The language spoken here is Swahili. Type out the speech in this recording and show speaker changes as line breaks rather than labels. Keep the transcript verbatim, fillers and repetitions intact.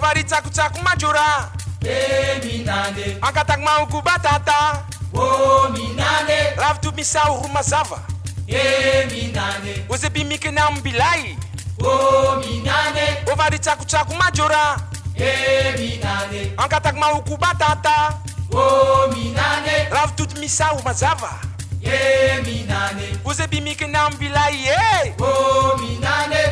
Ovari tsaku tsaku majora.
E minane.
Ankatak mauku batata.
O minane.
Rav tu misau rumazava.
E minane.
Oze bimike na mbilai.
O minane.
Ovari tsaku tsaku majora.
E minane.
Ankatak mauku batata.
O minane.
Rav tu misau rumazava.
E minane.
Oze bimike na mbilai.
O minane.